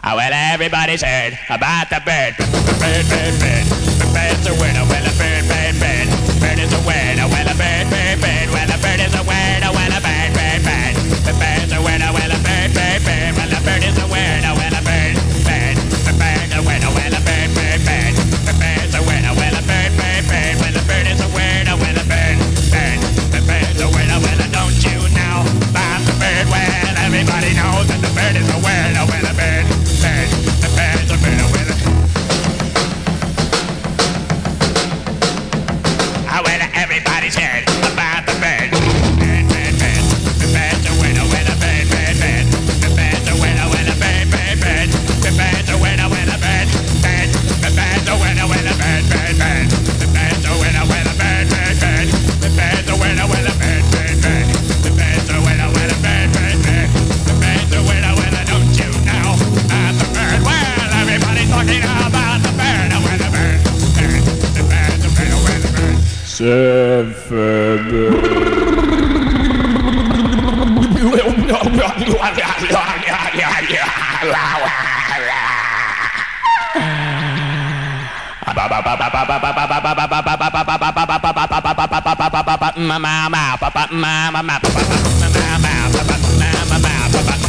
Well, everybody's heard about the bird. Bird, bird, bird. The bird's a winner. Well, a bird, bird, bird. Bird is a winner. Well, a bird, bird, bird. Well, a bird is a winner. Well, a bird, bird, bird. The bird's a winner. Well, a bird, bird, bird. Well, a bird is a winner. Well, a bird, bird. The bird's a winner. Well, a bird, bird, bird. The bird's a winner. Well, a bird, bird, bird. Well, a bird is a winner. Well, a bird, bird. The bird's a winner. Well, don't you know about the bird? Well, everybody knows that the bird is a winner. Well, a bird, bird. The bird's a winner. Well, everybody's heard about the bird. Bird, bird, bird. The bird's a winner. Well, a bird, bird, bird. The bird's a winner. Well, a bird, bird, bird. The bird's a winner. Well, a bird, bird. The bird's a winner. Well, a bird, bird, bird. The bird's a winner. Well, a bird, bird, bird. The bird's a winner. Well, a bird, bird, bird. The bird's a winner. Well, a bird, bird, bird. The bird's a winner. Well, don't you know about the bird? Well, everybody's talking about the bird. Well, a bird, bird. The bird's a winner. Well, a bird. Mama